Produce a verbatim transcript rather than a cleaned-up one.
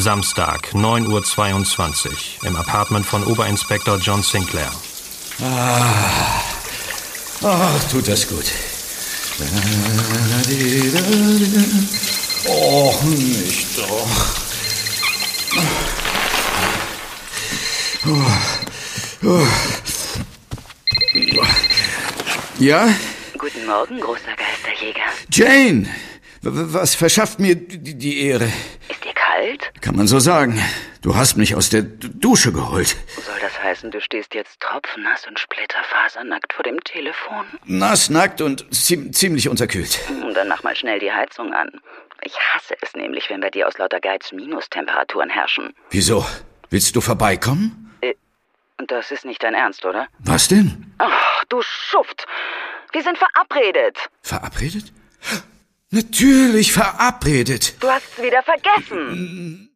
Samstag, neun Uhr zweiundzwanzig, im Apartment von Oberinspektor John Sinclair. Ah, ach, tut das gut. Och, nicht doch. Ja? Guten Morgen, großer Geisterjäger. Jane! W- was verschafft mir die, die Ehre? Ist dir kalt? Kann man so sagen. Du hast mich aus der D- Dusche geholt. Soll das heißen, du stehst jetzt tropfnass und splitterfasernackt vor dem Telefon? Nass, nackt und zie- ziemlich unterkühlt. Dann mach mal schnell die Heizung an. Ich hasse es nämlich, wenn bei dir aus lauter Geiz Minustemperaturen herrschen. Wieso? Willst du vorbeikommen? Äh, das ist nicht dein Ernst, oder? Was denn? Ach, du Schuft. Wir sind verabredet. Verabredet? Natürlich verabredet. Du hast's wieder vergessen.